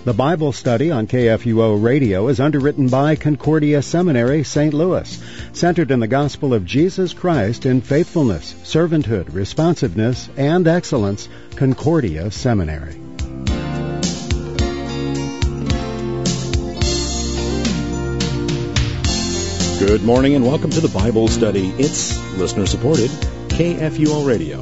The Bible study on KFUO Radio is underwritten by Concordia Seminary, St. Louis, centered in the gospel of Jesus Christ in faithfulness, servanthood, responsiveness, and excellence. Concordia Seminary. Good morning and welcome to the Bible study. It's listener-supported KFUO Radio.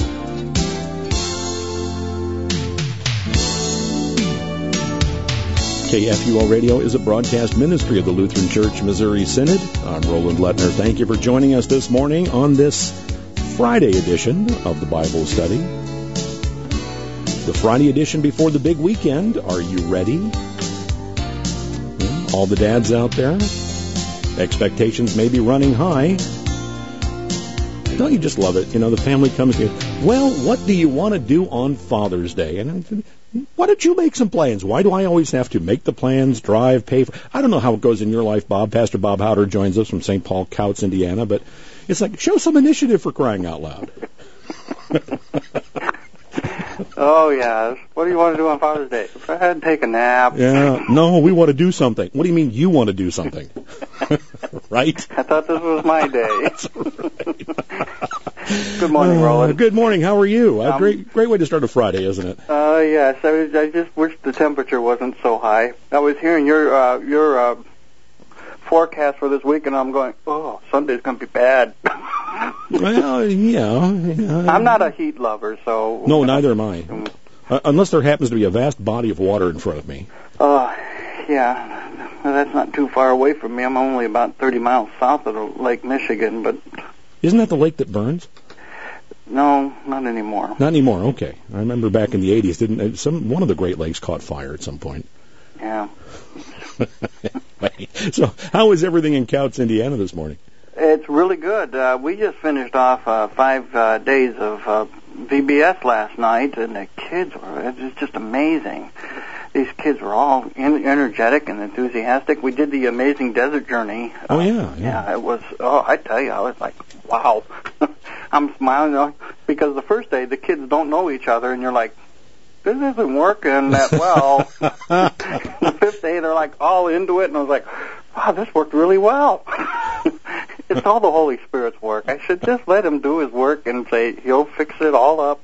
KFUO Radio is a broadcast ministry of the Lutheran Church Missouri Synod. I'm Roland Lettner. Thank you for joining us this morning on this Friday edition of the Bible study. The Friday edition before the big weekend. Are you ready? All the dads out there? Expectations may be running high. Don't you just love it? You know, the family comes here. Well, what do you want to do on Father's Day? And why don't you make some plans? Why do I always have to make the plans, drive, pay for? I don't know how it goes in your life, Bob. Pastor Bob Howder joins us from St. Paul, Couts, Indiana. But it's like, show some initiative for crying out loud. Oh, yeah. What do you want to do on Father's Day? Go ahead and take a nap. Yeah. No, we want to do something. What do you mean you want to do something? Right? I thought this was my day. That's right. Good morning, Roland. Good morning. How are you? Great way to start a Friday, isn't it? Yes. I just wish the temperature wasn't so high. I was hearing your forecast for this week, and I'm going, oh, Sunday's going to be bad. Well, yeah. I'm not a heat lover, so... No, neither am I. Unless there happens to be a vast body of water in front of me. Yeah. Well, that's not too far away from me. I'm only about 30 miles south of Lake Michigan, but... Isn't that the lake that burns? No, not anymore. Not anymore, okay. I remember back in the 80s, one of the Great Lakes caught fire at some point. Yeah. So, how is everything in Couts, Indiana this morning? It's really good. We just finished off 5 days of VBS last night, and the kids it was just amazing. These kids were all energetic and enthusiastic. We did the Amazing Desert Journey. Oh, yeah. Yeah, it was, I tell you, I was like, wow. I'm smiling, because the first day the kids don't know each other, and you're like, this isn't working that well. The fifth day, they're like all into it, and I was like, wow, this worked really well. It's all the Holy Spirit's work. I should just let him do his work and say, he'll fix it all up.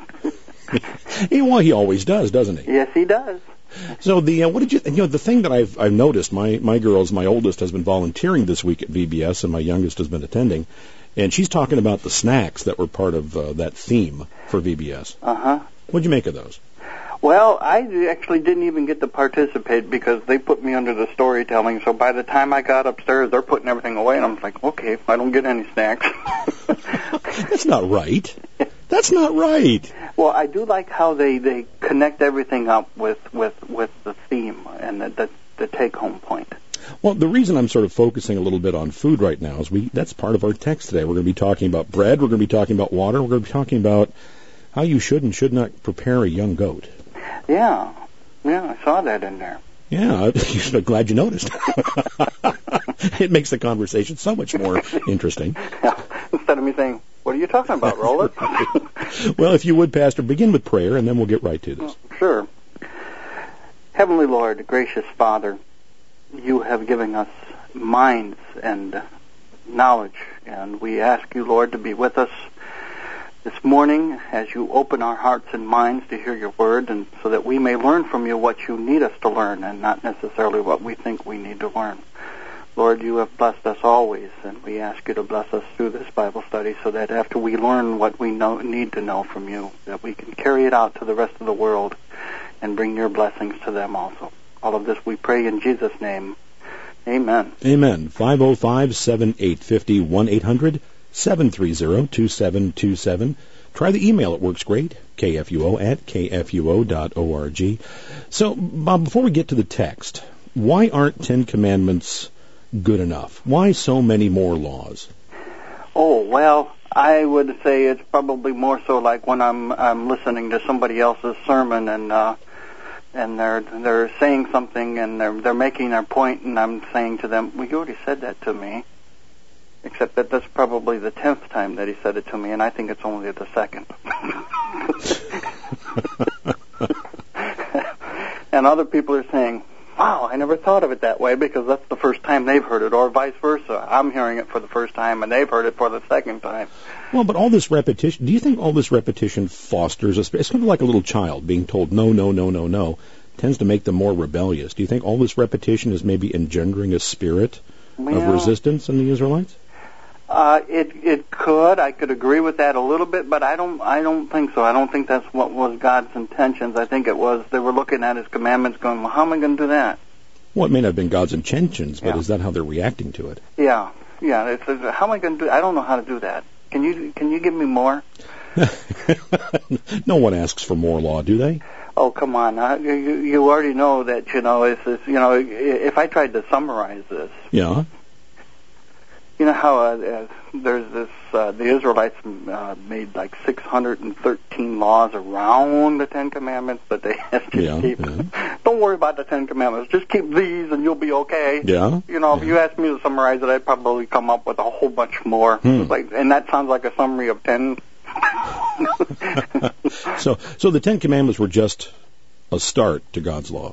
Well, he always does, doesn't he? Yes, he does. So what did you, the thing that I've noticed, my girls, my oldest has been volunteering this week at VBS, and my youngest has been attending, and she's talking about the snacks that were part of that theme for VBS. Uh-huh. What'd you make of those? Well, I actually didn't even get to participate because they put me under the storytelling, so by the time I got upstairs, they're putting everything away, and I'm like, okay, I don't get any snacks. That's not right. That's not right. Well, I do like how they connect everything up with the theme and the take-home point. Well, the reason I'm sort of focusing a little bit on food right now is that's part of our text today. We're going to be talking about bread. We're going to be talking about water. We're going to be talking about how you should and should not prepare a young goat. Yeah, I saw that in there. Yeah, I'm glad you noticed. It makes the conversation so much more interesting. Yeah. Instead of me saying, what are you talking about, Roland? Well, if you would, Pastor, begin with prayer, and then we'll get right to this. Sure. Heavenly Lord, gracious Father, you have given us minds and knowledge, and we ask you, Lord, to be with us this morning as you open our hearts and minds to hear your word, and so that we may learn from you what you need us to learn and not necessarily what we think we need to learn. Lord, you have blessed us always, and we ask you to bless us through this Bible study so that after we learn what we need to know from you, that we can carry it out to the rest of the world and bring your blessings to them also. All of this we pray in Jesus' name. Amen. Amen. 505-7850, 1-800-730-2727. Try the email. It works great. kfuo@kfuo.org. So, Bob, before we get to the text, why aren't 10 Commandments good enough? Why so many more laws? Oh, well, I would say it's probably more so like when I'm listening to somebody else's sermon and they're saying something and they're making their point, and I'm saying to them, well, you already said that to me. Except that that's probably the 10th time that he said it to me, and I think it's only the 2nd. And other people are saying, wow, I never thought of it that way, because that's the first time they've heard it, or vice versa. I'm hearing it for the first time, and they've heard it for the second time. Well, but all this repetition, do you think all this repetition fosters a spirit? It's kind of like a little child being told no, no, no, no, no, tends to make them more rebellious. Do you think all this repetition is maybe engendering a spirit of resistance in the Israelites? It could. I could agree with that a little bit, but I don't think so. I don't think that's what was God's intentions. I think it was they were looking at His commandments going, well, how am I going to do that? Well, it may not have been God's intentions, but is that how they're reacting to it? Yeah. It's, how am I going to do? I don't know how to do that. Can you give me more? No one asks for more law, do they? Oh, come on! You already know that. If I tried to summarize this. Yeah. You know how there's this, the Israelites made like 613 laws around the Ten Commandments, but they have to keep. Yeah. Don't worry about the Ten Commandments. Just keep these and you'll be okay. Yeah. If you asked me to summarize it, I'd probably come up with a whole bunch more. And that sounds like a summary of 10. So the Ten Commandments were just a start to God's law.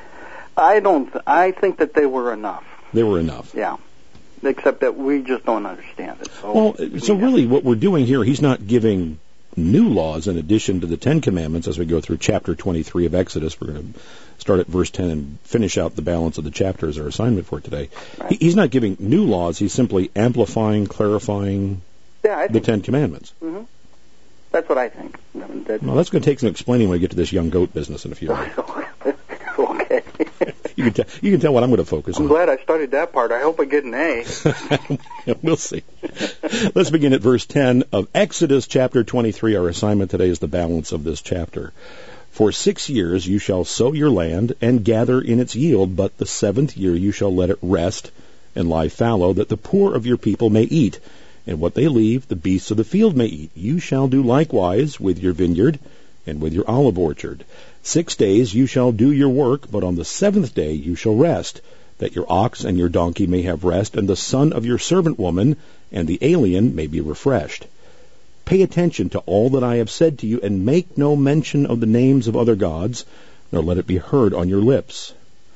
I think that they were enough. They were enough. Yeah. Except that we just don't understand it. So really what we're doing here, He's not giving new laws in addition to the Ten Commandments as we go through chapter 23 of Exodus. We're going to start at verse 10 and finish out the balance of the chapter as our assignment for today. Right. He's not giving new laws. He's simply amplifying, clarifying the Ten Commandments. Mm-hmm. That's what I think. Well, that's going to take some explaining when we get to this young goat business in a few minutes. Okay. You can tell what I'm going to focus on. I'm glad I studied that part. I hope I get an A. We'll see. Let's begin at verse 10 of Exodus chapter 23. Our assignment today is the balance of this chapter. For 6 years you shall sow your land and gather in its yield, but the 7th year you shall let it rest and lie fallow, that the poor of your people may eat, and what they leave the beasts of the field may eat. You shall do likewise with your vineyard and with your olive orchard. 6 days you shall do your work, but on the 7th day you shall rest, that your ox and your donkey may have rest, and the son of your servant woman and the alien may be refreshed. Pay attention to all that I have said to you, and make no mention of the names of other gods, nor let it be heard on your lips.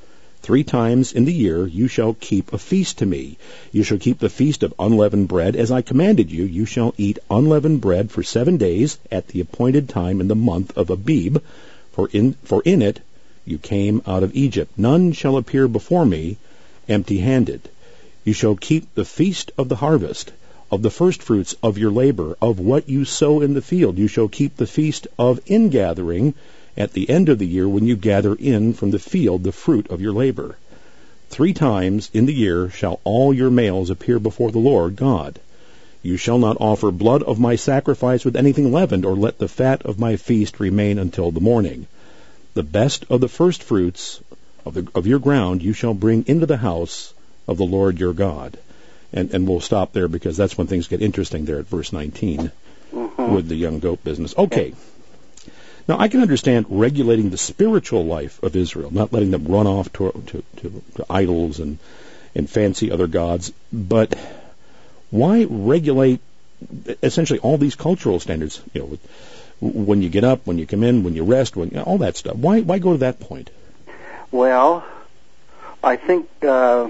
3 times in the year you shall keep a feast to me. You shall keep the feast of unleavened bread, as I commanded you. You shall eat unleavened bread for 7 days at the appointed time in the month of Abib, for in it you came out of Egypt. None shall appear before me empty-handed. You shall keep the feast of the harvest, of the firstfruits of your labor, of what you sow in the field. You shall keep the feast of ingathering at the end of the year, when you gather in from the field the fruit of your labor. 3 times in the year shall all your males appear before the Lord God. You shall not offer blood of my sacrifice with anything leavened, or let the fat of my feast remain until the morning. The best of the firstfruits of your ground you shall bring into the house of the Lord your God. And we'll stop there, because that's when things get interesting there at verse 19 with the young goat business. Okay. Now, I can understand regulating the spiritual life of Israel, not letting them run off to idols and fancy other gods, but why regulate essentially all these cultural standards? When you get up, when you come in, when you rest, all that stuff. Why go to that point? Well, I think you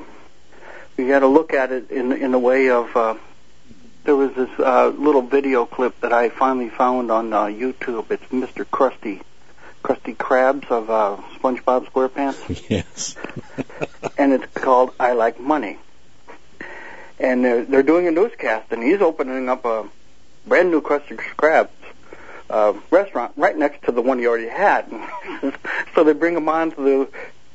got to look at it in the way of. There was this little video clip that I finally found on YouTube. It's Mr. Krusty Krabs of SpongeBob SquarePants. Yes. And it's called "I Like Money." And they're doing a newscast, and he's opening up a brand new Krusty Krabs restaurant right next to the one he already had. So they bring him onto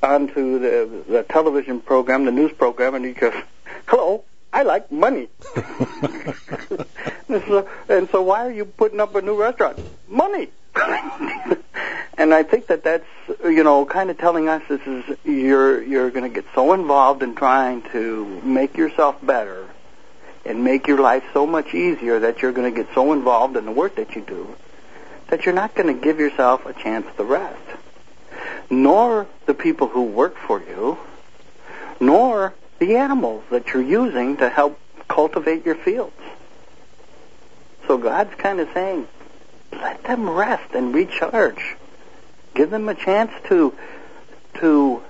the television program, the news program, and he goes, "Hello, I like money." and so why are you putting up a new restaurant? Money. And I think that's kind of telling us this is you're going to get so involved in trying to make yourself better and make your life so much easier that you're going to get so involved in the work that you do that you're not going to give yourself a chance to rest, nor the people who work for you, nor the animals that you're using to help cultivate your fields. So God's kind of saying, let them rest and recharge. Give them a chance to to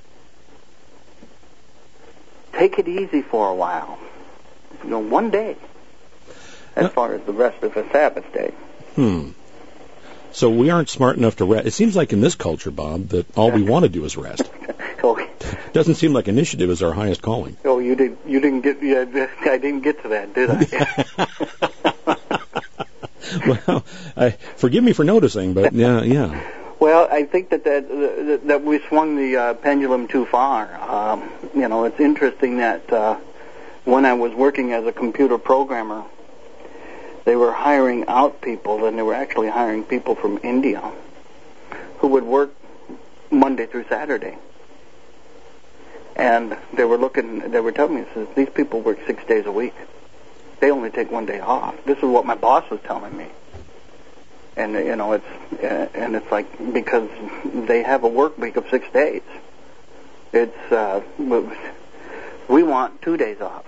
take it easy for a while. One day, as far as the rest of a Sabbath day. So we aren't smart enough to rest. It seems like in this culture, Bob, that all we want to do is rest. Doesn't seem like initiative is our highest calling. Oh, you didn't get. Yeah, I didn't get to that, did I? Well, forgive me for noticing, but yeah. Well, I think that we swung the pendulum too far. It's interesting that when I was working as a computer programmer, they were hiring out people, and they were actually hiring people from India who would work Monday through Saturday. And they were telling me, these people work 6 days a week. They only take 1 day off. This is what my boss was telling me. And, it's like, because they have a work week of 6 days. We want 2 days off.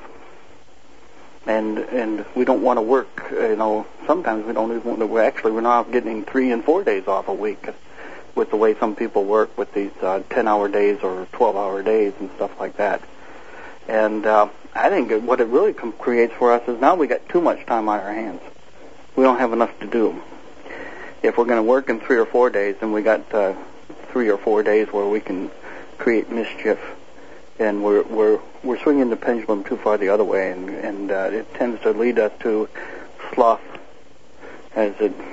And we don't want to work, sometimes we don't even want to, we're not getting 3 and 4 days off a week with the way some people work with these 10-hour days or 12-hour days and stuff like that. And I think what it really creates for us is now we got too much time on our hands. We don't have enough to do. If we're going to work in 3 or 4 days, then we got 3 or 4 days where we can create mischief. And we're swinging the pendulum too far the other way, and it tends to lead us to sloth, as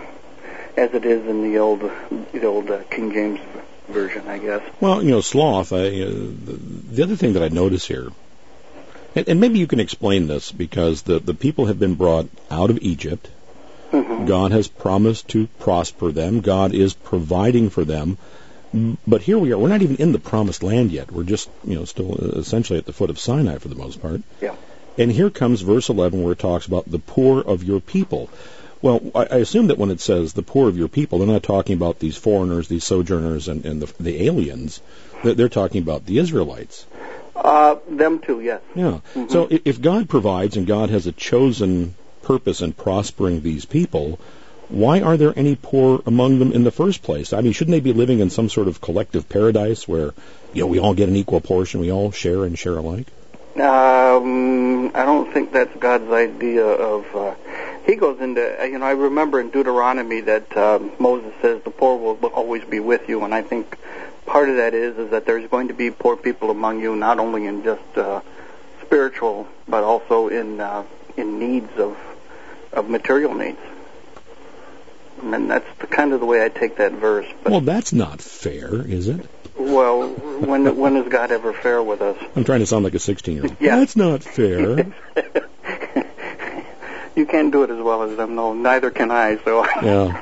it is in the old King James version, I guess. Well, sloth. The other thing that I notice here, and maybe you can explain this, because the people have been brought out of Egypt. Mm-hmm. God has promised to prosper them. God is providing for them. But here we are. We're not even in the promised land yet. We're just, still essentially at the foot of Sinai for the most part. Yeah. And here comes verse 11 where it talks about the poor of your people. Well, I assume that when it says the poor of your people, they're not talking about these foreigners, these sojourners, and the aliens. They're talking about the Israelites. Them too, yes. Yeah. Mm-hmm. So if God provides and God has a chosen purpose in prospering these people, why are there any poor among them in the first place? I mean, shouldn't they be living in some sort of collective paradise where, we all get an equal portion, we all share and share alike? I don't think that's God's idea of... he goes into... I remember in Deuteronomy that Moses says the poor will always be with you, and I think part of that is that there's going to be poor people among you, not only in just spiritual, but also in needs of material needs. And that's kind of the way I take that verse. But, well, that's not fair, is it? Well, when is God ever fair with us? I'm trying to sound like a 16-year-old. Yeah. That's not fair. You can't do it as well as them. No, neither can I. So. Yeah.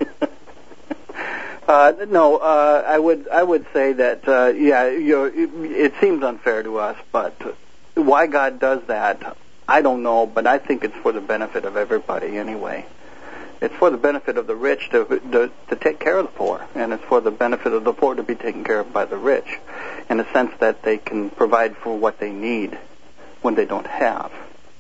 I would say that it seems unfair to us, but why God does that, I don't know. But I think it's for the benefit of everybody anyway. It's for the benefit of the rich to take care of the poor, and it's for the benefit of the poor to be taken care of by the rich, in the sense that they can provide for what they need when they don't have.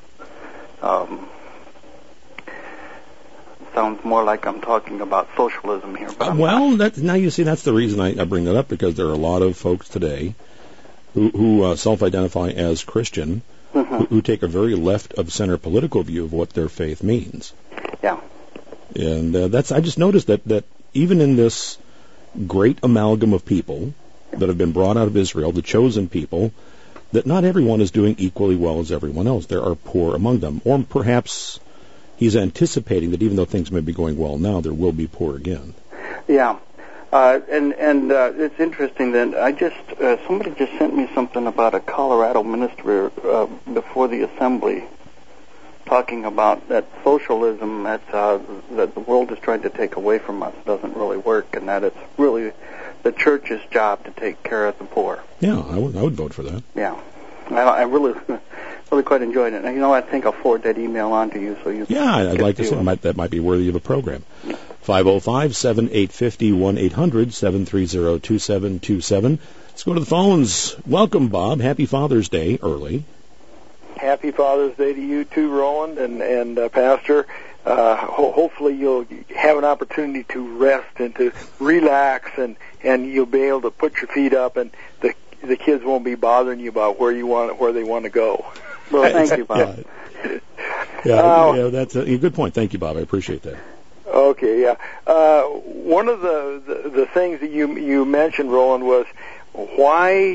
Sounds more like I'm talking about socialism here. But now you see, that's the reason I bring that up, because there are a lot of folks today who self-identify as Christian, mm-hmm. who take a very left-of-center political view of what their faith means. Yeah. And I just noticed that even in this great amalgam of people that have been brought out of Israel, the chosen people, that not everyone is doing equally well as everyone else. There are poor among them. Or perhaps he's anticipating that even though things may be going well now, there will be poor again. Yeah. And it's interesting that somebody just sent me something about a Colorado minister before the assembly, talking about that socialism that the world is trying to take away from us doesn't really work, and that it's really the church's job to take care of the poor. Yeah, I would vote for that. Yeah, I really quite enjoyed it. And, I think I'll forward that email on to you so you. Yeah, I'd like to see that might be worthy of a program. 505-7850, 1-800-730-2727. Let's go to the phones. Welcome, Bob. Happy Father's Day early. Happy Father's Day to you too, Roland and Pastor. Hopefully you'll have an opportunity to rest and to relax and and you'll be able to put your feet up, and the kids won't be bothering you about where they want to go. Well, thank you, Bob. That's a good point. Thank you, Bob. I appreciate that. Okay, yeah. One of the things that you mentioned, Roland, was why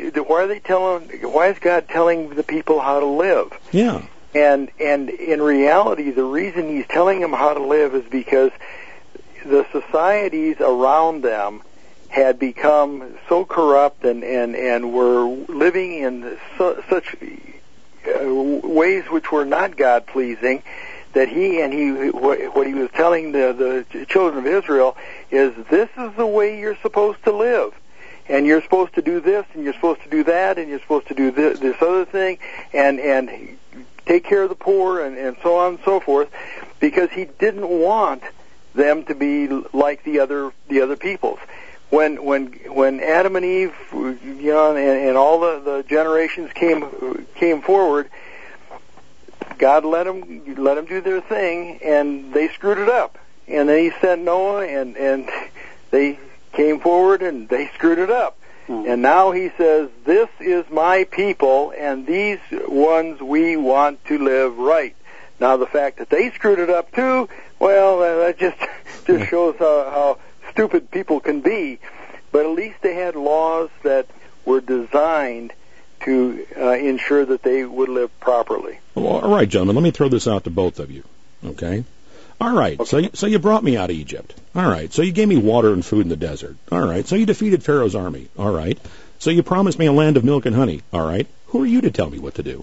is God telling the people how to live? Yeah. And in reality, the reason He's telling them how to live is because the societies around them had become so corrupt and were living in such ways which were not God pleasing, that what he was telling the children of Israel is, this is the way you're supposed to live, and you're supposed to do this, and you're supposed to do that, and you're supposed to do this other thing, and take care of the poor, and so on and so forth, because He didn't want them to be like the other peoples. When Adam and Eve, and all the generations came forward, God let them do their thing, and they screwed it up. And then He sent Noah, and they came forward, and they screwed it up. And now He says, this is my people, and these ones we want to live right. Now the fact that they screwed it up too, well, that just shows how stupid people can be. But at least they had laws that were designed to ensure that they would live properly. Well, all right, gentlemen, let me throw this out to both of you, okay? All right, okay. So you brought me out of Egypt. All right, so you gave me water and food in the desert. All right, so you defeated Pharaoh's army. All right, so you promised me a land of milk and honey. All right, who are you to tell me what to do?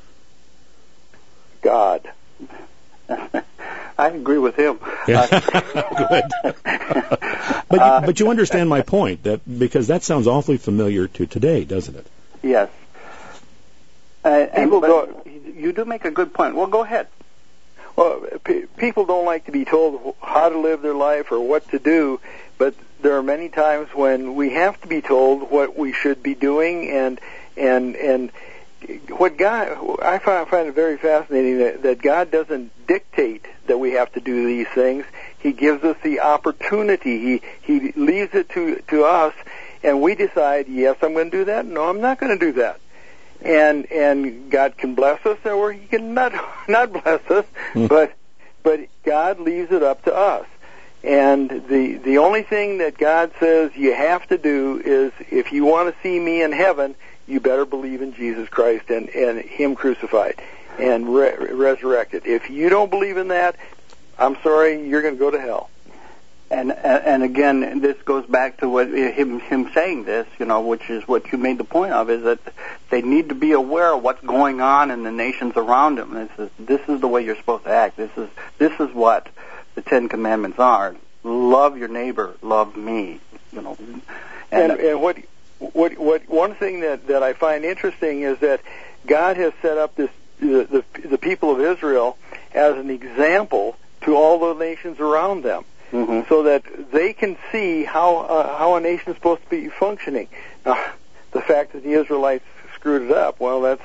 God. I agree with him. Yeah. Good. But you understand my point, because that sounds awfully familiar to today, doesn't it? Yes. You do make a good point. Well, go ahead. Well, people don't like to be told how to live their life or what to do, but there are many times when we have to be told what we should be doing, and what God, I find it very fascinating that God doesn't dictate that we have to do these things. He gives us the opportunity. He leaves it to us, and we decide, yes, I'm going to do that. No, I'm not going to do that. And God can bless us, or He can not bless us, but God leaves it up to us. And the only thing that God says you have to do is, if you want to see me in heaven, you better believe in Jesus Christ and Him crucified and resurrected. If you don't believe in that, I'm sorry, you're going to go to hell. And again, this goes back to what him saying this, which is what you made the point of, is that they need to be aware of what's going on in the nations around them. This is the way you're supposed to act. This is what the Ten Commandments are. Love your neighbor, love me. And what one thing that I find interesting is that God has set up the people of Israel as an example to all the nations around them. Mm-hmm. So that they can see how a nation is supposed to be functioning. Now, the fact that the Israelites screwed it up, well, that's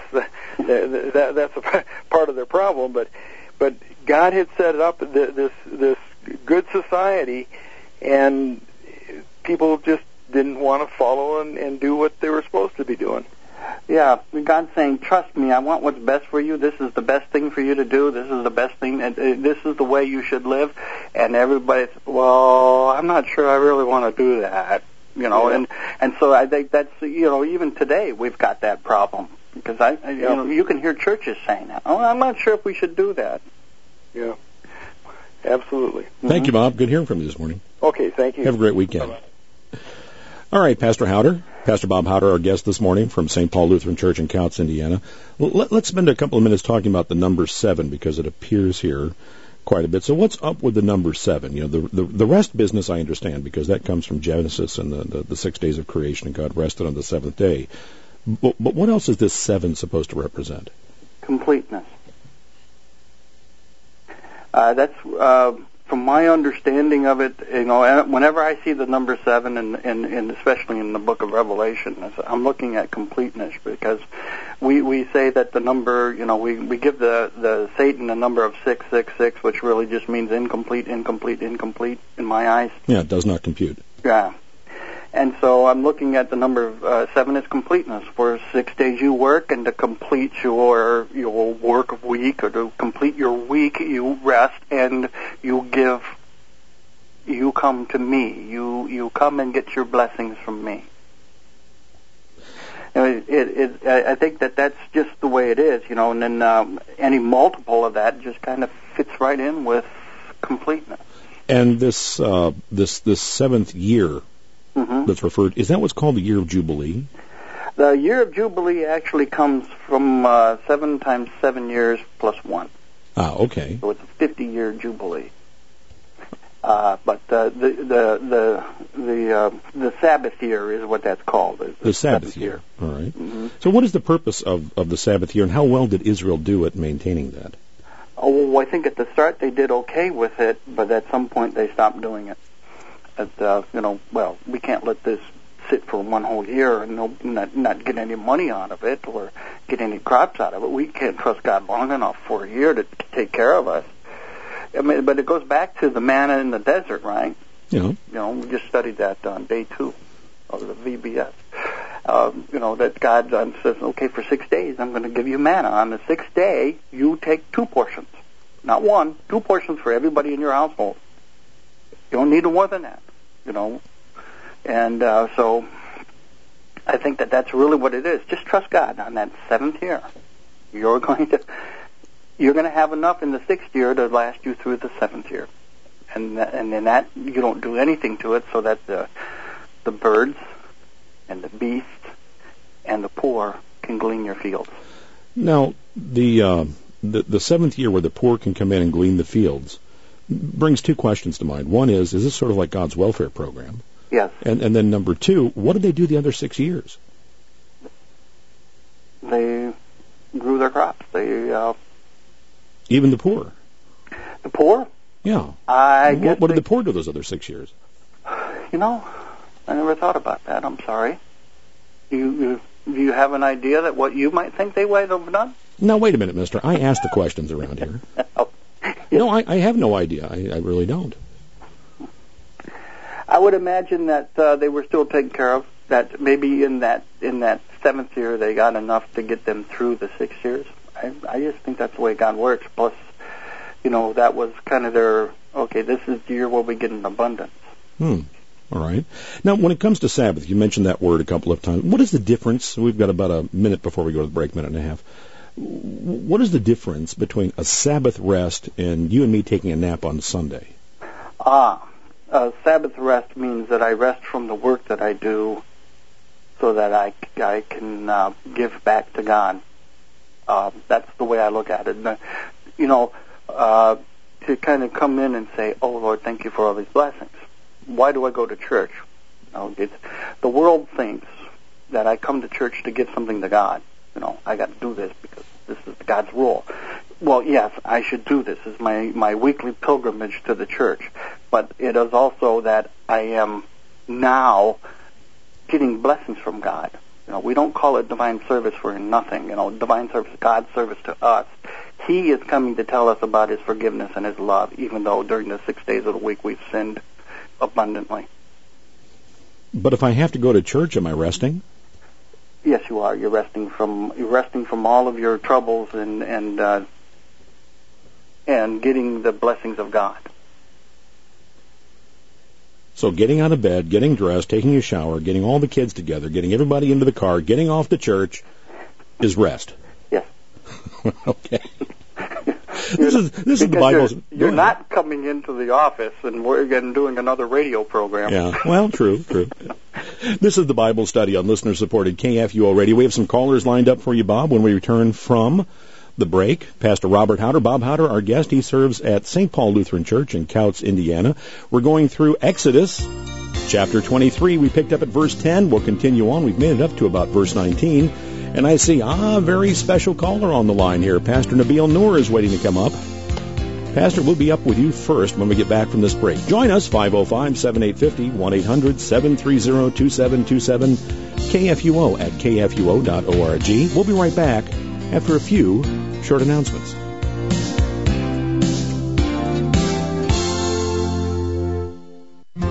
a part of their problem. But God had set up this good society, and people just didn't want to follow and do what they were supposed to be doing. Yeah, God's saying, trust me, I want what's best for you. This is the best thing for you to do. This is the best thing, and this is the way you should live. And everybody's, well, I'm not sure I really want to do that, Yeah. And so I think that's, even today we've got that problem. Because you can hear churches saying that. Oh, I'm not sure if we should do that. Yeah, absolutely. Thank you, Bob. Good hearing from you this morning. Okay, thank you. Have a great weekend. Bye-bye. All right, Pastor Bob Howder, our guest this morning from St. Paul Lutheran Church in Coutts, Indiana. Let's spend a couple of minutes talking about the number 7, because it appears here quite a bit. So what's up with the number 7? The rest business I understand, because that comes from Genesis and the 6 days of creation, and God rested on the seventh day. But what else is this 7 supposed to represent? Completeness. That's from my understanding of it. Whenever I see the number 7, and especially in the Book of Revelation, I'm looking at completeness, because we say that the number, we give the Satan the number of 666, which really just means incomplete in my eyes. Yeah, it does not compute. Yeah. And so I'm looking at the number of 7 is completeness. For 6 days you work, and to complete your work week, or to complete your week, you rest and you come to me. You come and get your blessings from me. I think that's just the way it is, and then any multiple of that just kind of fits right in with completeness. And this seventh year that's referred, is that what's called the year of Jubilee? The year of Jubilee actually comes from 7 times 7 years plus 1. Ah, okay. So it's a 50-year Jubilee. But the Sabbath year is what that's called. The Sabbath year. All right. Mm-hmm. So what is the purpose of the Sabbath year, and how well did Israel do at maintaining that? Oh, I think at the start they did okay with it, but at some point they stopped doing it. We can't let this sit for one whole year and not get any money out of it or get any crops out of it. We can't trust God long enough for a year to take care of us. I mean, but it goes back to the manna in the desert, right? Yeah. We just studied that on day 2 of the VBS. That God says, okay, for 6 days I'm going to give you manna. On the 6th day, you take 2 portions. Not 1, 2 portions for everybody in your household. You don't need more than that, And so I think that's really what it is. Just trust God on that 7th year. You're going to have enough in the 6th year to last you through the 7th year. And then that you don't do anything to it so that the birds and the beasts and the poor can glean your fields. Now, the 7th year where the poor can come in and glean the fields brings 2 questions to mind. One is this sort of like God's welfare program? Yes. And then number 2, what did they do the other 6 years? They grew their crops. Even the poor? The poor? Yeah. What did the poor do those other 6 years? I never thought about that. I'm sorry. Do you have an idea that what you might think they might have done? Now, wait a minute, mister. I ask the questions around here. No, I have no idea. I really don't. I would imagine that they were still taken care of, that maybe in that 7th year they got enough to get them through the 6 years. I just think that's the way God works. Plus, that was kind of this is the year where we get an abundance. All right. Now, when it comes to Sabbath, you mentioned that word a couple of times. What is the difference? We've got about a minute before we go to the break, minute and a half. What is the difference between a Sabbath rest and you and me taking a nap on Sunday? Sabbath rest means that I rest from the work that I do so that I can give back to God. That's the way I look at it. To kind of come in and say, oh, Lord, thank you for all these blessings. Why do I go to church? The world thinks that I come to church to give something to God. I got to do this because this is God's rule. Well, yes, I should do this. It's my weekly pilgrimage to the church. But it is also that I am now getting blessings from God. We don't call it divine service for nothing. Divine service, God's service to us. He is coming to tell us about His forgiveness and His love, even though during the 6 days of the week we've sinned abundantly. But if I have to go to church, am I resting? Yes, you are. You're resting from all of your troubles and getting the blessings of God. So getting out of bed, getting dressed, taking a shower, getting all the kids together, getting everybody into the car, getting off to church is rest. Yes. Okay. This is the Bible. You're not coming into the office and we're again doing another radio program. Yeah, well, true. This is the Bible study on listener-supported KFUO Radio. We have some callers lined up for you, Bob, when we return from the break. Pastor Robert Howder. Bob Howder, our guest, he serves at St. Paul Lutheran Church in Couts, Indiana. We're going through Exodus, chapter 23. We picked up at verse 10. We'll continue on. We've made it up to about verse 19. And I see a very special caller on the line here. Pastor Nabil Noor is waiting to come up. Pastor, we'll be up with you first when we get back from this break. Join us, 505-7850, 1-800-730-2727, KFUO at kfuo.org. We'll be right back after a few short announcements.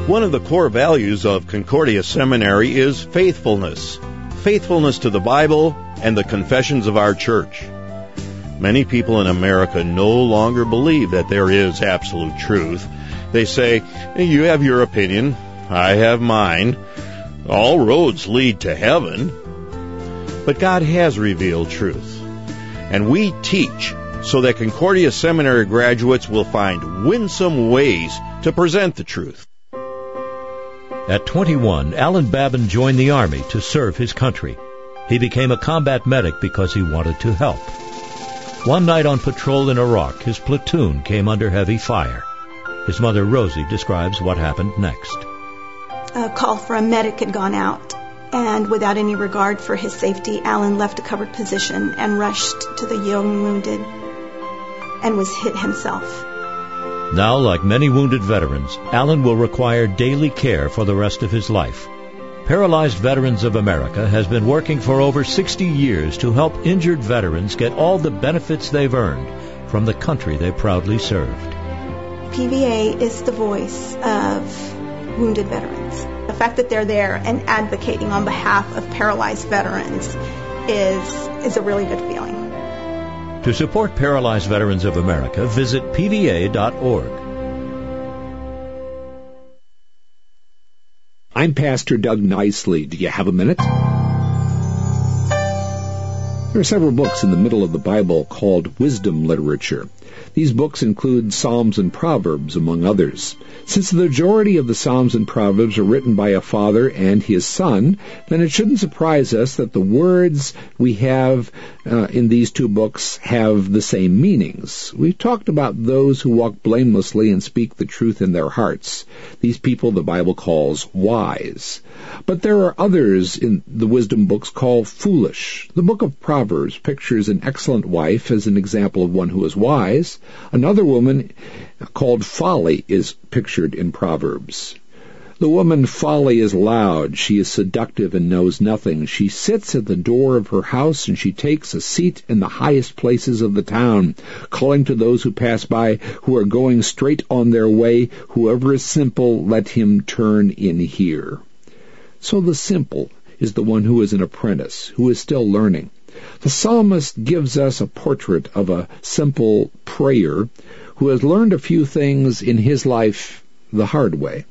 One of the core values of Concordia Seminary is faithfulness. Faithfulness to the Bible and the confessions of our church. Many people in America no longer believe that there is absolute truth. They say, you have your opinion, I have mine. All roads lead to heaven. But God has revealed truth. And we teach so that Concordia Seminary graduates will find winsome ways to present the truth. At 21, Alan Babin joined the Army to serve his country. He became a combat medic because he wanted to help. One night on patrol in Iraq, his platoon came under heavy fire. His mother, Rosie, describes what happened next. A call for a medic had gone out, and without any regard for his safety, Alan left a covered position and rushed to the young wounded and was hit himself. Now, like many wounded veterans, Alan will require daily care for the rest of his life. Paralyzed Veterans of America has been working for over 60 years to help injured veterans get all the benefits they've earned from the country they proudly served. PVA is the voice of wounded veterans. The fact that they're there and advocating on behalf of paralyzed veterans is a really good feeling. To support Paralyzed Veterans of America, visit pva.org. I'm Pastor Doug Nicely. Do you have a minute? There are several books in the middle of the Bible called wisdom literature. These books include Psalms and Proverbs, among others. Since the majority of the Psalms and Proverbs are written by a father and his son, then it shouldn't surprise us that the words we have in these two books have the same meanings. We've talked about those who walk blamelessly and speak the truth in their hearts. These people the Bible calls wise. But there are others in the wisdom books called foolish. The book of Proverbs pictures an excellent wife as an example of one who is wise. Another woman called Folly is pictured in Proverbs. The woman Folly is loud. She is seductive and knows nothing. She sits at the door of her house and she takes a seat in the highest places of the town, calling to those who pass by who are going straight on their way, whoever is simple, let him turn in here. So the simple is the one who is an apprentice, who is still learning. The psalmist gives us a portrait of a simple prayer who has learned a few things in his life the hard way.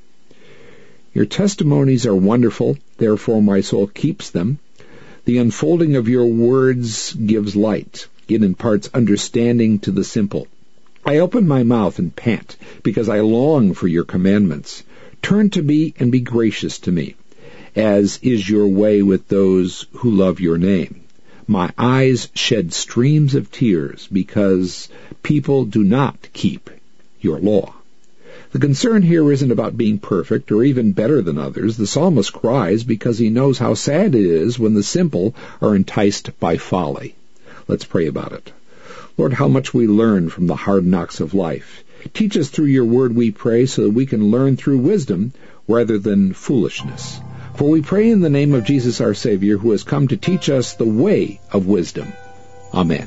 Your testimonies are wonderful, therefore my soul keeps them. The unfolding of your words gives light. It imparts understanding to the simple. I open my mouth and pant, because I long for your commandments. Turn to me and be gracious to me, as is your way with those who love your name. My eyes shed streams of tears because people do not keep your law. The concern here isn't about being perfect or even better than others. The psalmist cries because he knows how sad it is when the simple are enticed by folly. Let's pray about it. Lord, how much we learn from the hard knocks of life. Teach us through your word, we pray, so that we can learn through wisdom rather than foolishness. For we pray in the name of Jesus our Savior, who has come to teach us the way of wisdom. Amen.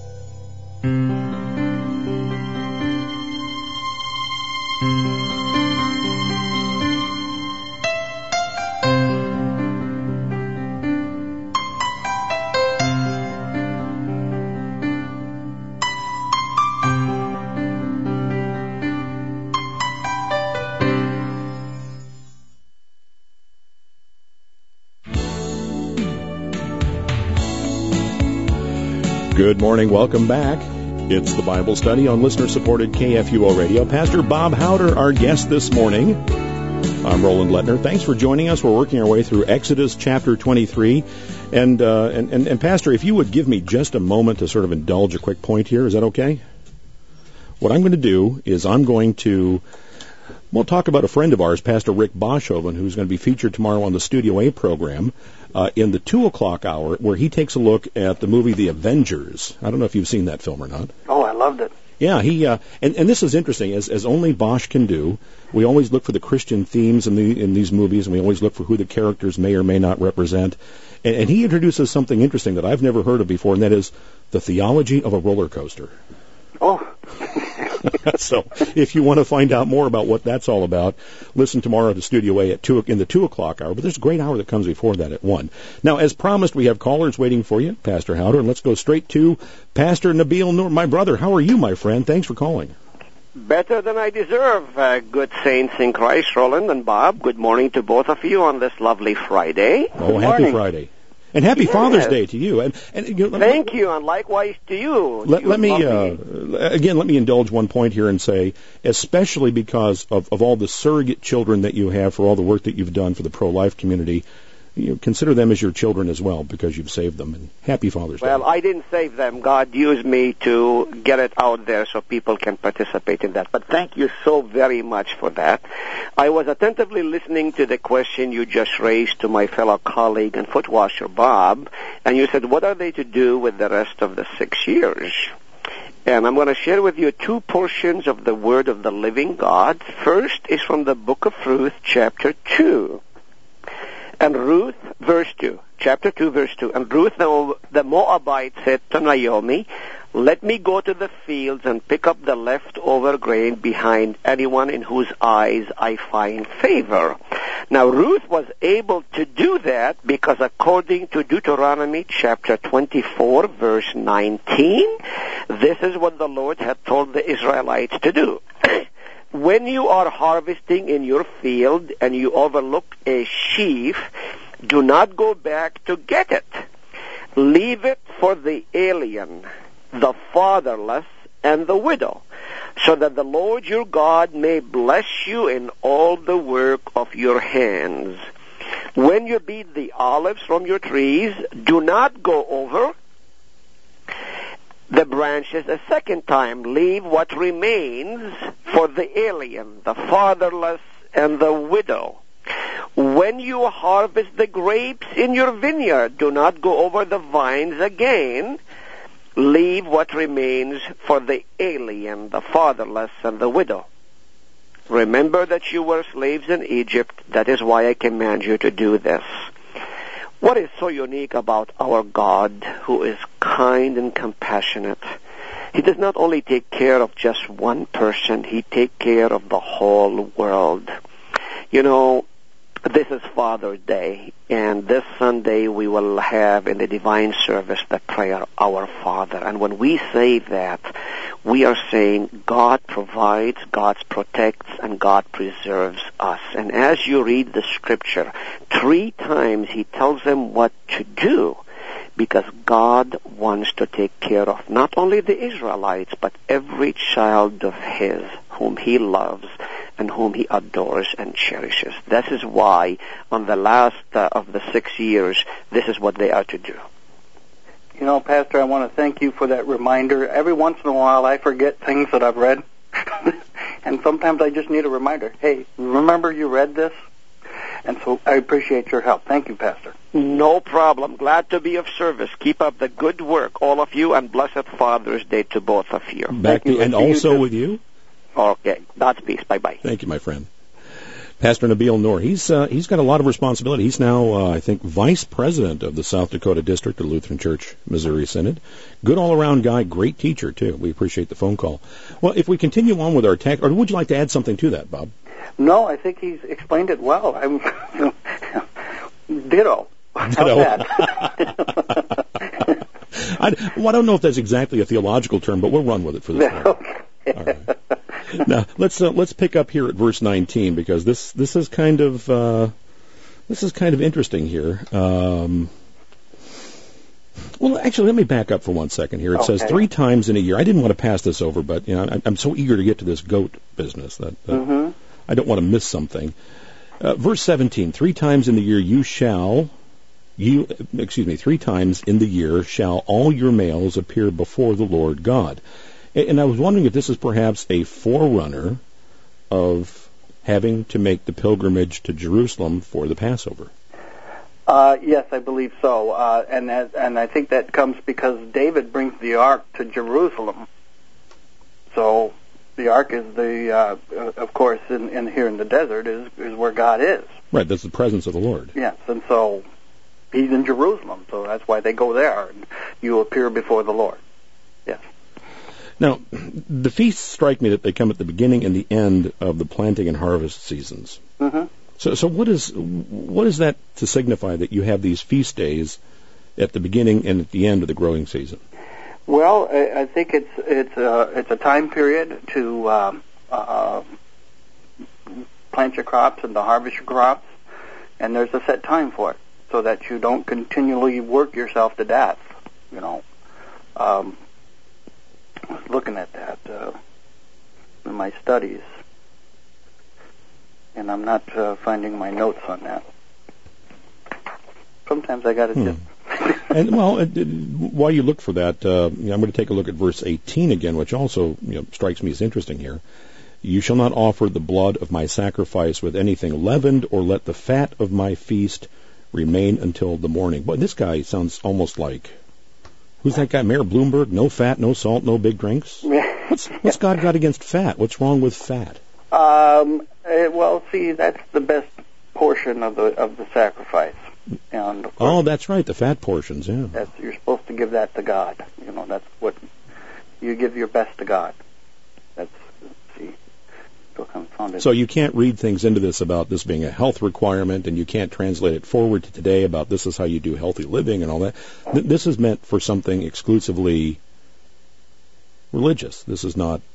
Good morning. Welcome back. It's the Bible study on listener-supported KFUO Radio. Pastor Bob Howder, our guest this morning. I'm Roland Lettner. Thanks for joining us. We're working our way through Exodus chapter 23. And Pastor, if you would give me just a moment to sort of indulge a quick point here, is that okay? What I'm going to do is I'm going to talk about a friend of ours, Pastor Rick Boshoven, who's going to be featured tomorrow on the Studio A program in the 2 o'clock hour, where he takes a look at the movie The Avengers. I don't know if you've seen that film or not. Oh, I loved it. Yeah, and this is interesting, as only Bosch can do. We always look for the Christian themes in these movies, and we always look for who the characters may or may not represent. And he introduces something interesting that I've never heard of before, and that is the theology of a roller coaster. Oh, So if you want to find out more about what that's all about, listen tomorrow to Studio A at in the 2 o'clock hour. But there's a great hour that comes before that at 1. Now, as promised, we have callers waiting for you, Pastor Howder, and let's go straight to Pastor Nabil Noor. My brother, how are you, my friend? Thanks for calling. Better than I deserve, good saints in Christ, Roland and Bob. Good morning to both of you on this lovely Friday. Oh, happy Friday. And happy Father's Day to you. And thank you, and likewise to you. Let me indulge one point here and say, especially because of all the surrogate children that you have for all the work that you've done for the pro-life community, consider them as your children as well, because you've saved them. And happy Father's Day. Well, I didn't save them. God used me to get it out there so people can participate in that. But thank you so very much for that. I was attentively listening to the question you just raised to my fellow colleague and foot washer, Bob, and you said, what are they to do with the rest of the 6 years? And I'm going to share with you 2 portions of the Word of the living God. First is from the book of Ruth, chapter 2. And Ruth, verse 2, chapter 2, verse 2, and Ruth the Moabite said to Naomi, let me go to the fields and pick up the leftover grain behind anyone in whose eyes I find favor. Now, Ruth was able to do that because according to Deuteronomy chapter 24, verse 19, this is what the Lord had told the Israelites to do. When you are harvesting in your field and you overlook a sheaf, do not go back to get it. Leave it for the alien, the fatherless, and the widow, so that the Lord your God may bless you in all the work of your hands. When you beat the olives from your trees, do not go over the branches a second time. Leave what remains for the alien, the fatherless, and the widow. When you harvest the grapes in your vineyard, do not go over the vines again. Leave what remains for the alien, the fatherless, and the widow. Remember that you were slaves in Egypt. That is why I command you to do this. What is so unique about our God, who is kind and compassionate? He does not only take care of just one person, he takes care of the whole world. You know, this is Father's Day, and this Sunday we will have in the divine service the prayer, Our Father. And when we say that, we are saying God provides, God protects, and God preserves us. And as you read the scripture, 3 times he tells them what to do, because God wants to take care of not only the Israelites, but every child of his whom he loves and whom he adores and cherishes. This is why on the last of the 6 years, this is what they are to do. You know, Pastor, I want to thank you for that reminder. Every once in a while I forget things that I've read, and sometimes I just need a reminder. Hey, remember you read this? And so I appreciate your help. Thank you, Pastor. No problem. Glad to be of service. Keep up the good work, all of you, and blessed Father's Day to both of you. Back to you, and also with you. Okay. God's peace. Bye-bye. Thank you, my friend. Pastor Nabil Noor, he's got a lot of responsibility. He's now, I think, vice president of the South Dakota District of Lutheran Church, Missouri Synod. Good all-around guy, great teacher, too. We appreciate the phone call. Well, if we continue on with our text, or would you like to add something to that, Bob? No, I think he's explained it well. I'm ditto. How's that? I don't know if that's exactly a theological term, but we'll run with it for this time. Okay. All right. Now let's pick up here at verse 19, because this is kind of interesting here. Well, actually, let me back up for 1 second here. It says 3 times in a year. I didn't want to pass this over, but I'm so eager to get to this goat business that I don't want to miss something. Verse 17: 3 times in the year 3 times in the year shall all your males appear before the Lord God. And I was wondering if this is perhaps a forerunner of having to make the pilgrimage to Jerusalem for the Passover. Yes, I believe so. And I think that comes because David brings the ark to Jerusalem. So the ark is of course, in here in the desert is where God is. Right, that's the presence of the Lord. Yes, and so he's in Jerusalem, so that's why they go there, and you appear before the Lord. Yes. Now, the feasts strike me that they come at the beginning and the end of the planting and harvest seasons. Mm-hmm. So what is that to signify that you have these feast days at the beginning and at the end of the growing season? Well, I think it's a time period to plant your crops and to harvest your crops, and there's a set time for it, so that you don't continually work yourself to death. You know, I was looking at that in my studies, and I'm not finding my notes on that. Sometimes I got to just. And while you look for that, I'm going to take a look at verse 18 again, which also strikes me as interesting here. You shall not offer the blood of my sacrifice with anything leavened, or let the fat of my feast remain until the morning. But this guy sounds almost like, who's that guy, Mayor Bloomberg? No fat, no salt, no big drinks? What's God got against fat? What's wrong with fat? Well, see, that's the best portion of the sacrifice. And of course, that's right, the fat portions, yeah. You're supposed to give that to God. That's what you give your best to God. So you can't read things into this about this being a health requirement, and you can't translate it forward to today about this is how you do healthy living and all that. This is meant for something exclusively religious. This is not,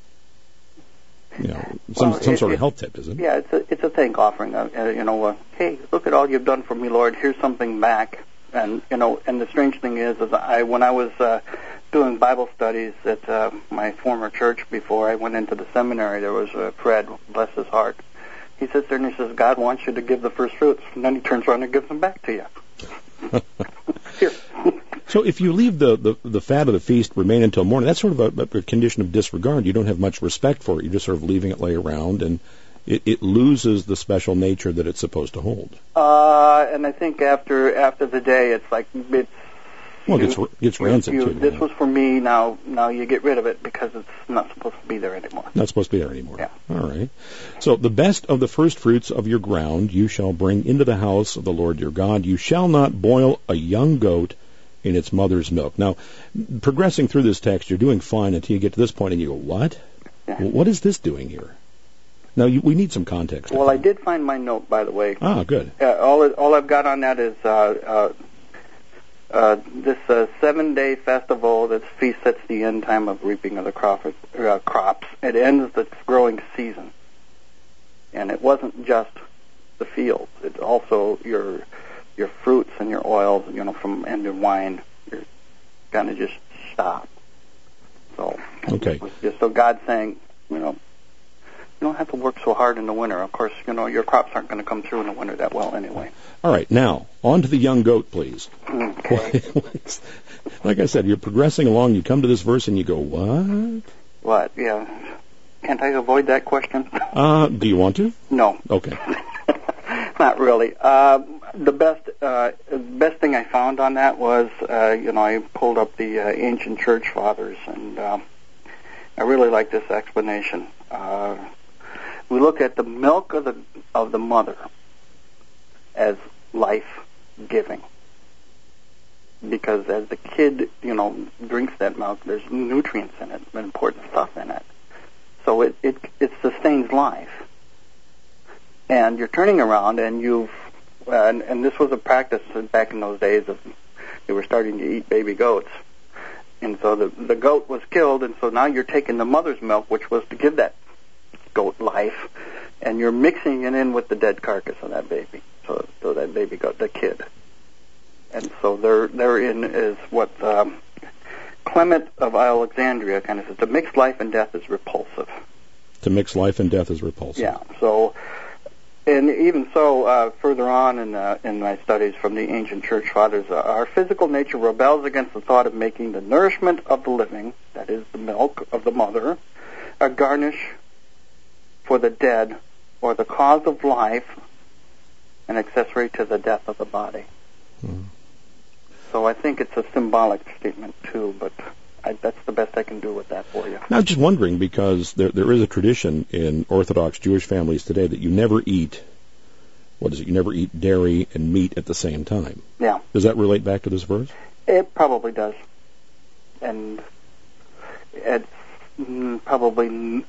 some sort of health tip, is it? Yeah, it's a thank offering. Hey, look at all you've done for me, Lord. Here's something back. And and the strange thing is when I was doing Bible studies at my former church before I went into the seminary, there was Fred, bless his heart. He sits there and he says, God wants you to give the first fruits, and then he turns around and gives them back to you. Here. So if you leave the fat of the feast remain until morning, that's sort of a condition of disregard. You don't have much respect for it. You're just sort of leaving it lay around, and it loses the special nature that it's supposed to hold. And I think after the day, it's like it gets rancid too. This was for me. Now you get rid of it because it's not supposed to be there anymore. Not supposed to be there anymore. Yeah. All right. So the best of the first fruits of your ground you shall bring into the house of the Lord your God. You shall not boil a young goat in its mother's milk. Now, progressing through this text, you're doing fine until you get to this point and you go, what? Yeah. What is this doing here? Now, we need some context. Well, I did find my note, by the way. Ah, good. All I've got on that is this 7-day festival. This feast sets the end time of reaping of the crops. It ends the growing season. And it wasn't just the fields. It's also your fruits and your oils, and your wine. You're kind of just stop. So, okay. Just so God's saying, you don't have to work so hard in the winter. Of course, your crops aren't going to come through in the winter that well anyway. All right, now, on to the young goat, please. Okay. Like I said, you're progressing along, you come to this verse and you go, what? What? Yeah. Can't I avoid that question? Do you want to? No. Okay. Not really. The best thing I found on that was, I pulled up the ancient church fathers, and I really like this explanation. We look at the milk of the mother as life-giving, because as the kid, drinks that milk, there's nutrients in it, important stuff in it. So it sustains life. And you're turning around, and and this was a practice back in those days of they were starting to eat baby goats. And so the goat was killed, and so now you're taking the mother's milk, which was to give that goat life, and you're mixing it in with the dead carcass of that baby. So that baby goat, the kid. And so therein is what Clement of Alexandria kind of says, to mix life and death is repulsive. To mix life and death is repulsive. Yeah, so... And even so, further on in my studies from the ancient church fathers, our physical nature rebels against the thought of making the nourishment of the living, that is the milk of the mother, a garnish for the dead, or the cause of life, an accessory to the death of the body. Hmm. So I think it's a symbolic statement too, but that's the best I can do with that for you. Now, I'm just wondering, because there is a tradition in Orthodox Jewish families today that you never eat, you never eat dairy and meat at the same time. Yeah. Does that relate back to this verse? It probably does. And it's probably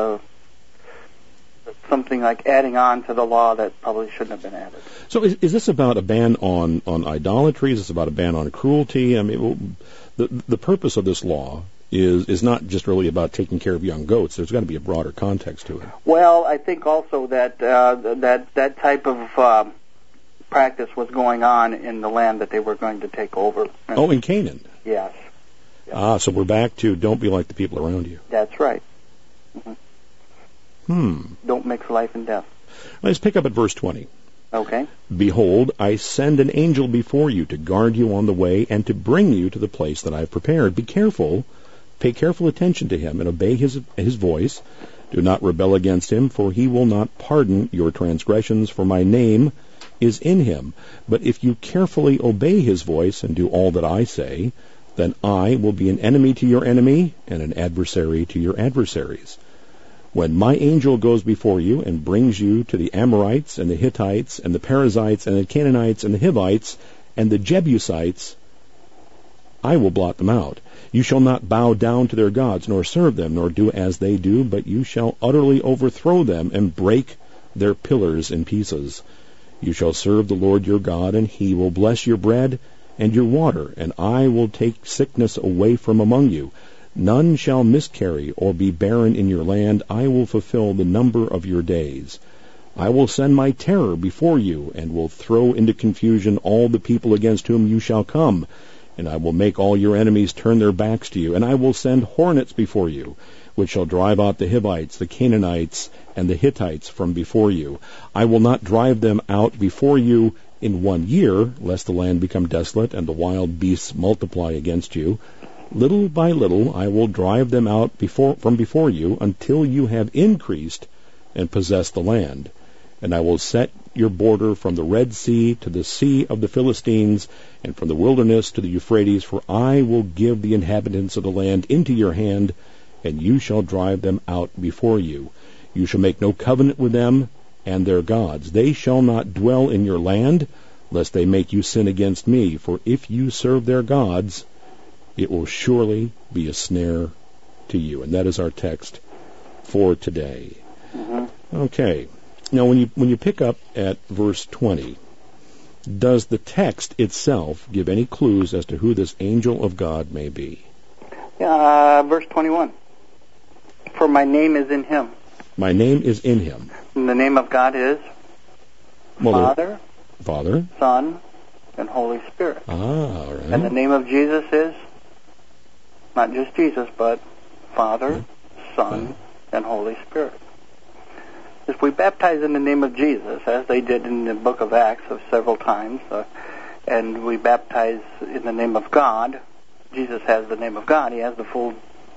something like adding on to the law that probably shouldn't have been added. So is this about a ban on idolatry? Is this about a ban on cruelty? I mean, the purpose of this law is not just really about taking care of young goats. There's got to be a broader context to it. Well, I think also that that type of practice was going on in the land that they were going to take over. Oh, in Canaan? Yes. So we're back to don't be like the people around you. That's right. Don't mix life and death. Let's pick up at verse 20. Okay. Behold, I send an angel before you to guard you on the way and to bring you to the place that I have prepared. Be careful, pay careful attention to him and obey his voice. Do not rebel against him, for he will not pardon your transgressions, for my name is in him. But if you carefully obey his voice and do all that I say, then I will be an enemy to your enemy and an adversary to your adversaries. When my angel goes before you and brings you to the Amorites and the Hittites and the Perizzites and the Canaanites and the Hivites and the Jebusites, I will blot them out. You shall not bow down to their gods, nor serve them, nor do as they do, but you shall utterly overthrow them and break their pillars in pieces. You shall serve the Lord your God, and he will bless your bread and your water, and I will take sickness away from among you. None shall miscarry or be barren in your land. I will fulfill the number of your days. I will send my terror before you, and will throw into confusion all the people against whom you shall come. And I will make all your enemies turn their backs to you. And I will send hornets before you, which shall drive out the Hivites, the Canaanites, and the Hittites from before you. I will not drive them out before you in 1 year, lest the land become desolate and the wild beasts multiply against you. Little by little I will drive them out from before you until you have increased and possessed the land. And I will set your border from the Red Sea to the Sea of the Philistines, and from the wilderness to the Euphrates, for I will give the inhabitants of the land into your hand, and you shall drive them out before you. You shall make no covenant with them and their gods. They shall not dwell in your land, lest they make you sin against me. For if you serve their gods, it will surely be a snare to you. And that is our text for today. Okay. Now, when you pick up at verse 20, does the text itself give any clues as to who this angel of God may be? Verse 21. For my name is in him. My name is in him. And the name of God is Father, Son, and Holy Spirit. All right. And the name of Jesus is not just Jesus, but Father, Son, and Holy Spirit. If we baptize in the name of Jesus, as they did in the book of Acts several times, and we baptize in the name of God, Jesus has the name of God. He has the full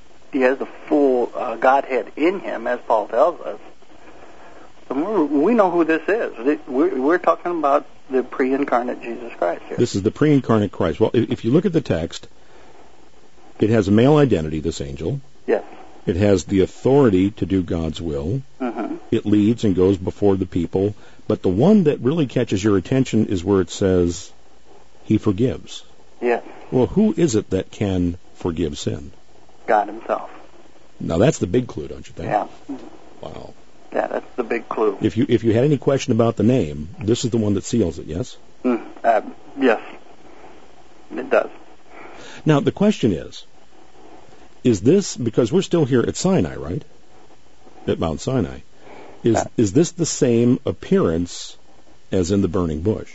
Godhead in him, as Paul tells us. And we know who this is. We're talking about the pre-incarnate Jesus Christ here. This is the pre-incarnate Christ. Well, if you look at the text, it has a male identity, this angel. Yes. It has the authority to do God's will. It leads and goes before the people. But the one that really catches your attention is where it says, he forgives. Yes. Well, who is it that can forgive sin? God himself. Now, that's the big clue, don't you think? Yeah. Wow. Yeah, that's the big clue. If you had any question about the name, this is the one that seals it, yes? Yes. It does. Now, the question is this, because we're still here at Sinai, right? At Mount Sinai. Is this the same appearance as in the burning bush?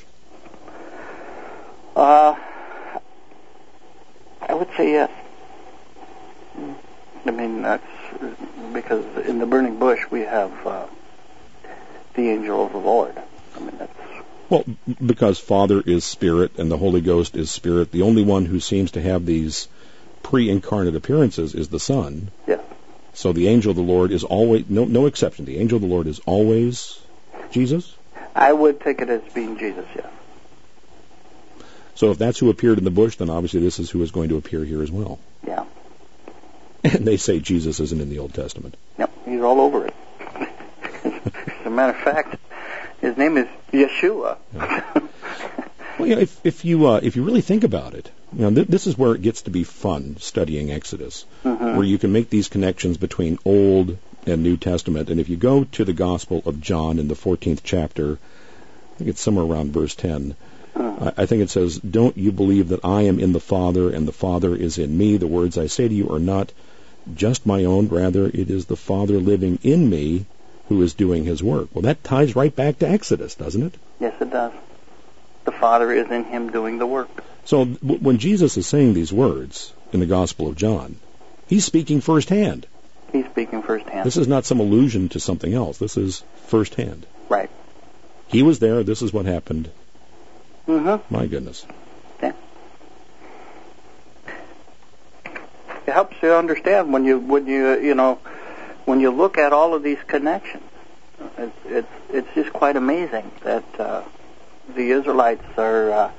I would say yes. I mean, that's because in the burning bush we have the angel of the Lord. I mean, that's... Well, because Father is Spirit and the Holy Ghost is Spirit, the only one who seems to have these pre-incarnate appearances is the Son. Yes. So the angel of the Lord is always, no exception, the angel of the Lord is always Jesus? I would take it as being Jesus, yes. So if that's who appeared in the bush, then obviously this is who is going to appear here as well. Yeah. And they say Jesus isn't in the Old Testament. Yep, he's all over it. As a matter of fact, his name is Yeshua. Yeah. Well, you know, if you really think about it, you know, this is where it gets to be fun studying Exodus, where you can make these connections between Old and New Testament. And if you go to the Gospel of John in the 14th chapter, I think it's somewhere around verse 10. I think it says, "Don't you believe that I am in the Father and the Father is in me? The words I say to you are not just my own, rather it is the Father living in me who is doing his work." Well, that ties right back to Exodus, doesn't it? Yes, it does. The Father is in him doing the work. So when Jesus is saying these words in the Gospel of John, he's speaking firsthand. He's speaking firsthand. This is not some allusion to something else. This is firsthand. Right. He was there. This is what happened. Mm-hmm. My goodness. Yeah. It helps you understand when you look at all of these connections. It's just quite amazing that the Israelites are,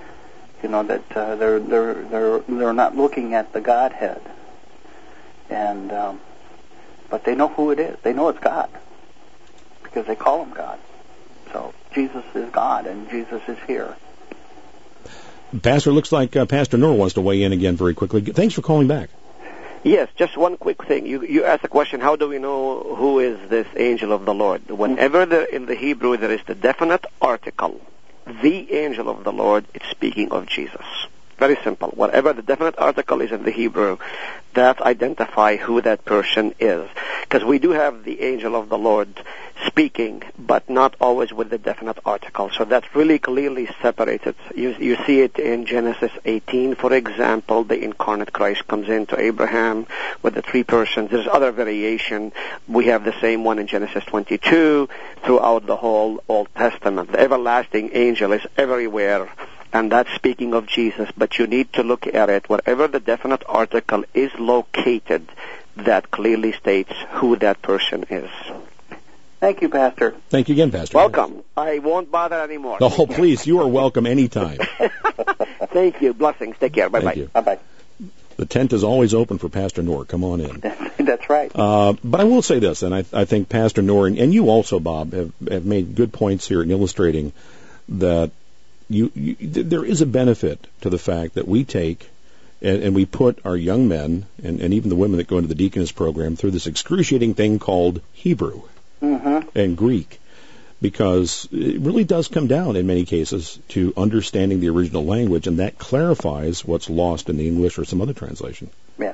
they're not looking at the Godhead, and but they know who it is. They know it's God because they call him God. So Jesus is God, and Jesus is here. Pastor, looks like Pastor Noor wants to weigh in again very quickly. Thanks for calling back. Yes, just one quick thing. You asked the question, how do we know who is this angel of the Lord? Whenever in the Hebrew there is the definite article, the angel of the Lord, it's speaking of Jesus. Very simple. Whatever the definite article is in the Hebrew, that identify who that person is. Because we do have the angel of the Lord speaking, but not always with the definite article. So that really clearly separates it. You see it in Genesis 18, for example. The incarnate Christ comes into Abraham with the three persons. There's other variation. We have the same one in Genesis 22 throughout the whole Old Testament. The everlasting angel is everywhere, and that's speaking of Jesus, but you need to look at it. Wherever the definite article is located, that clearly states who that person is. Thank you, Pastor. Thank you again, Pastor. Welcome. I won't bother anymore. Oh, please, you are welcome anytime. Thank you. Blessings. Take care. Bye-bye. Thank you. Bye-bye. The tent is always open for Pastor Noor. Come on in. That's right. But I will say this, and I think Pastor Noor, and you also, Bob, have made good points here in illustrating that there is a benefit to the fact that we take and we put our young men and even the women that go into the deaconess program through this excruciating thing called Hebrew and Greek, because it really does come down in many cases to understanding the original language, and that clarifies what's lost in the English or some other translation. Yeah.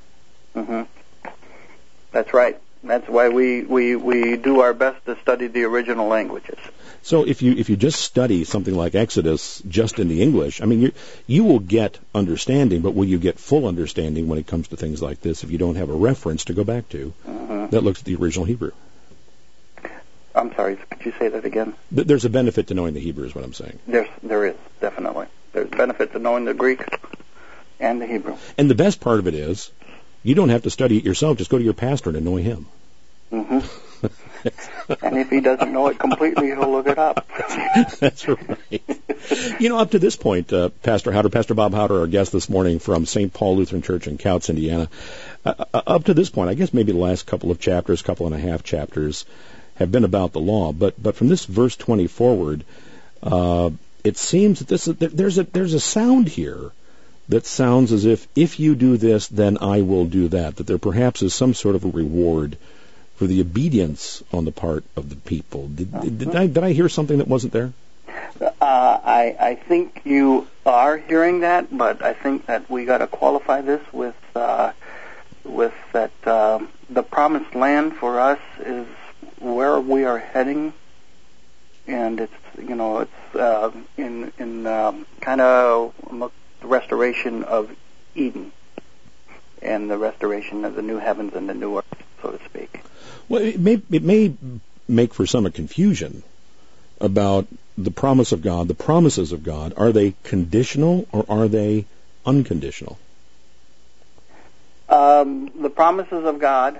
That's right. That's why we do our best to study the original languages. So if you just study something like Exodus just in the English, I mean, you will get understanding, but will you get full understanding when it comes to things like this if you don't have a reference to go back to that looks at the original Hebrew? I'm sorry, could you say that again? There's a benefit to knowing the Hebrew is what I'm saying. There is, definitely. There's benefit to knowing the Greek and the Hebrew. And the best part of it is, you don't have to study it yourself, just go to your pastor and annoy him. And if he doesn't know it completely, he'll look it up. That's right. You know, up to this point, Pastor Bob Howder, our guest this morning from St. Paul Lutheran Church in Couts, Indiana, up to this point, I guess maybe the last couple and a half chapters, have been about the law, but from this verse 20 forward, it seems that there's a sound here that sounds as if you do this, then I will do that. That there perhaps is some sort of a reward for the obedience on the part of the people. Did I hear something that wasn't there? I think you are hearing that, but I think that we got to qualify this with that the promised land for us is where we are heading, and it's in kind of the restoration of Eden and the restoration of the new heavens and the new earth, so to speak. Well, it may make for some confusion about the promise of God, the promises of God. Are they conditional or are they unconditional? The promises of God,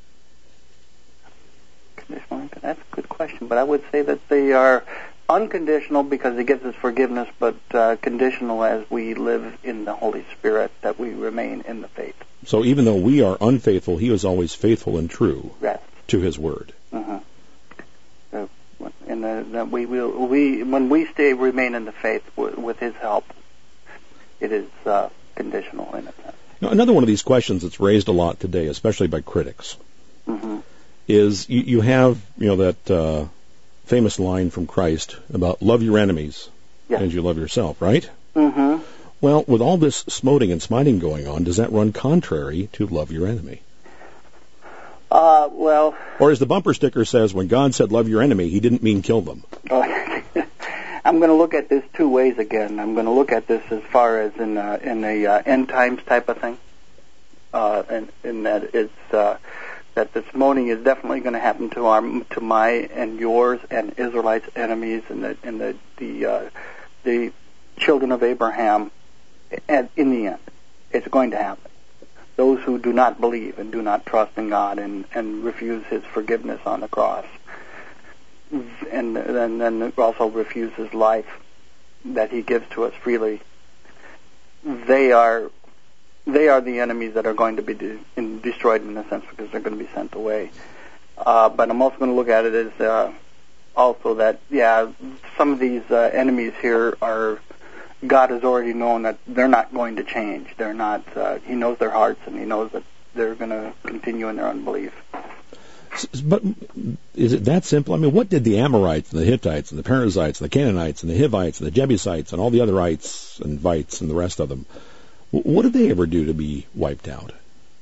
conditional, that's a good question, but I would say that they are unconditional because He gives us forgiveness, but conditional as we live in the Holy Spirit, that we remain in the faith. So even though we are unfaithful, He is always faithful and true yes. to His word. In and that when we remain in the faith with His help, it is conditional in a sense. Now, another one of these questions that's raised a lot today, especially by critics, is you have that famous line from Christ about love your enemies as you love yourself, right? Mm-hmm. Well, with all this smoting and smiting going on, does that run contrary to love your enemy? Well... Or as the bumper sticker says, when God said love your enemy, He didn't mean kill them. I'm going to look at this two ways again. I'm going to look at this as far as in a end times type of thing, and that it's that the smoting is definitely going to happen to my and yours and Israelites' enemies and the children of Abraham. And in the end, it's going to happen. Those who do not believe and do not trust in God and refuse His forgiveness on the cross, and then also refuse His life that He gives to us freely, they are the enemies that are going to be destroyed in a sense because they're going to be sent away. But I'm also going to look at it as also that, some of these enemies here are... God has already known that they're not going to change. They're not. He knows their hearts, and He knows that they're going to continue in their unbelief. But is it that simple? I mean, what did the Amorites and the Hittites and the Perizzites and the Canaanites and the Hivites and the Jebusites and all the other ites and Vites and the rest of them, what did they ever do to be wiped out?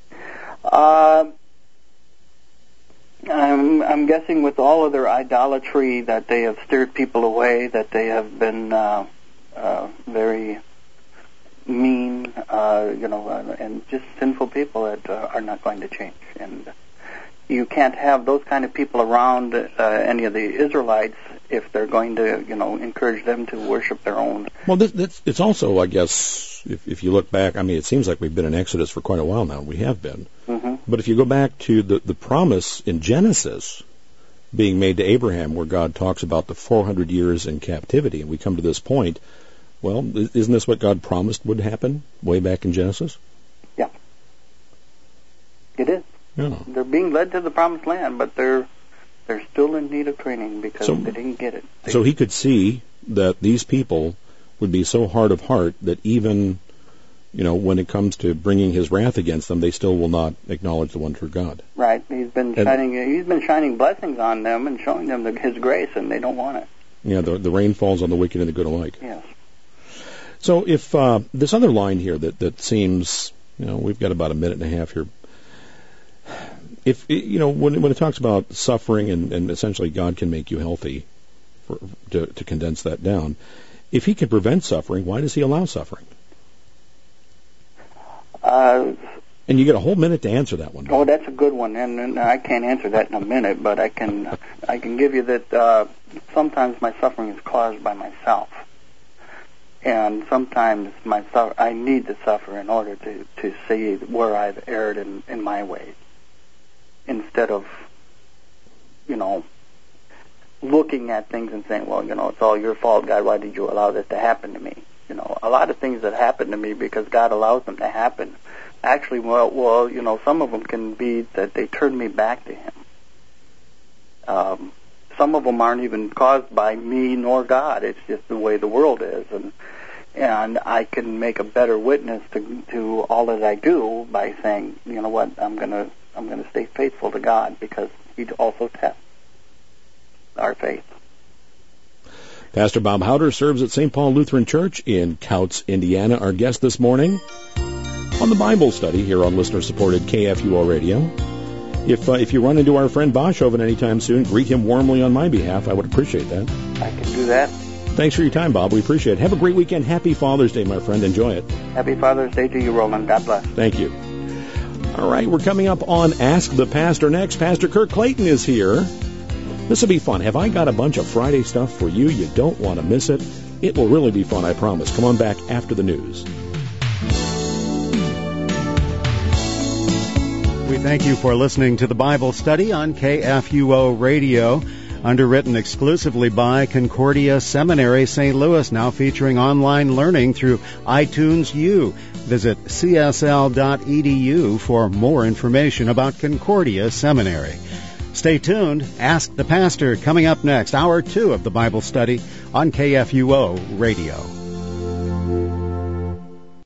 I'm guessing with all of their idolatry that they have steered people away, that they have been... very mean, and just sinful people that are not going to change. And you can't have those kind of people around any of the Israelites if they're going to, encourage them to worship their own. Well, it's also, I guess, if you look back, I mean, it seems like we've been in Exodus for quite a while now. We have been. Mm-hmm. But if you go back to the promise in Genesis being made to Abraham, where God talks about the 400 years in captivity, and we come to this point, well, isn't this what God promised would happen way back in Genesis? Yeah. It is. Yeah. They're being led to the promised land, but they're still in need of training because they didn't get it. So He could see that these people would be so hard of heart that even, when it comes to bringing His wrath against them, they still will not acknowledge the one true God. Right. He's been shining blessings on them and showing them His grace, and they don't want it. Yeah, the rain falls on the wicked and the good alike. Yes. So if this other line here that seems, we've got about a minute and a half here. If when it talks about suffering and essentially God can make you healthy, to condense that down, if He can prevent suffering, why does He allow suffering? And you get a whole minute to answer that one. Oh, that's a good one, and I can't answer that in a minute, but I can give you that sometimes my suffering is caused by myself. And sometimes I need to suffer in order to see where I've erred in my ways, instead of, looking at things and saying, well, it's all your fault, God. Why did you allow this to happen to me? A lot of things that happen to me because God allows them to happen. Actually, some of them can be that they turn me back to Him. Some of them aren't even caused by me nor God. It's just the way the world is, and I can make a better witness to all that I do by saying, you know what, I'm gonna stay faithful to God because He also tests our faith. Pastor Bob Howder serves at St. Paul Lutheran Church in Couts, Indiana. Our guest this morning on the Bible study here on listener-supported KFUO Radio. If you run into our friend Boshoven anytime soon, greet him warmly on my behalf. I would appreciate that. I can do that. Thanks for your time, Bob. We appreciate it. Have a great weekend. Happy Father's Day, my friend. Enjoy it. Happy Father's Day to you, Roland. God bless. Thank you. All right, we're coming up on Ask the Pastor next. Pastor Kirk Clayton is here. This will be fun. Have I got a bunch of Friday stuff for you? You don't want to miss it. It will really be fun, I promise. Come on back after the news. We thank you for listening to the Bible study on KFUO Radio, underwritten exclusively by Concordia Seminary, St. Louis, now featuring online learning through iTunes U. Visit csl.edu for more information about Concordia Seminary. Stay tuned. Ask the Pastor coming up next, hour 2 of the Bible study on KFUO Radio.